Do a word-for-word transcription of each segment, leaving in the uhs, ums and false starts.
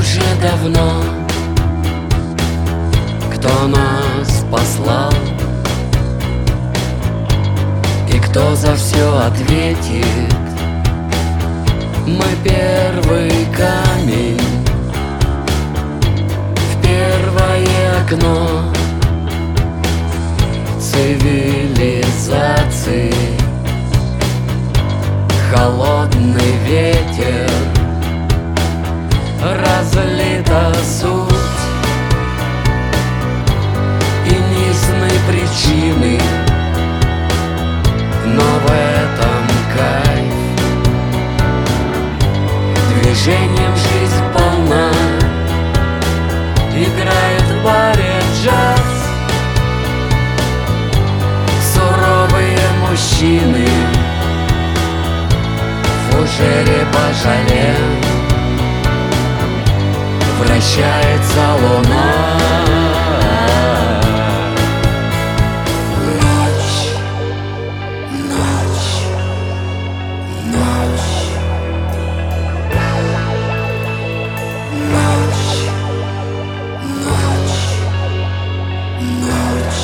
уже давно, кто нас послал и кто за все ответит. Мы первый камень в первое окно цивилизации. Холодный ветер, разлита суть и низные причины, но в этом кайф. Движением жизнь полна, играет в баре джаз. Суровые мужчины в фужере божале. Вращается луна. Ночь, ночь, ночь, ночь, ночь, ночь.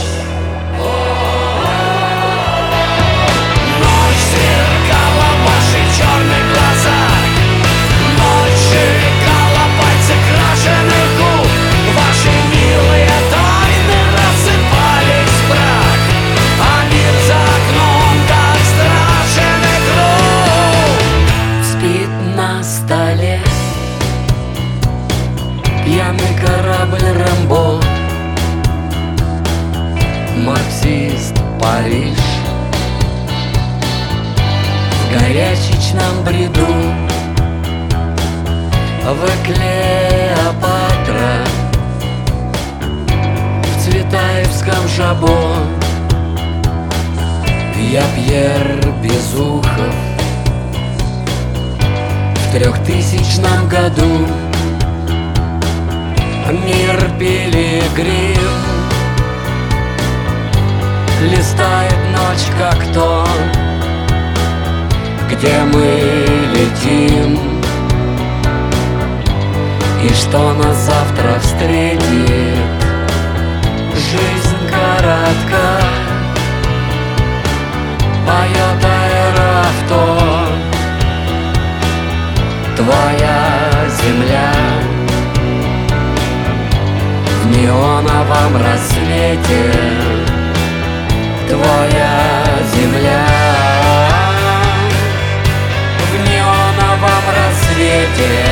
Ночь сверкала в ваших черных глазах. Ночь сжигала пальцы крашеных губ. Ваши милые тайны рассыпались в прах, а мир за окном так страшен и груб. Спит на столе пьяный корабль Рэмбо. Марксист Париж в горячечном бреду. Вы Клеопатра в Цветаевском жабо. Я Пьер Безухов в трехтысячном году. Мир пилигрим листает ночь как то, где мы летим, и что нас завтра встретит. Жизнь коротка, поет аэроавто. Твоя земля в неоновом рассвете. Твоя земля в неоновом рассвете.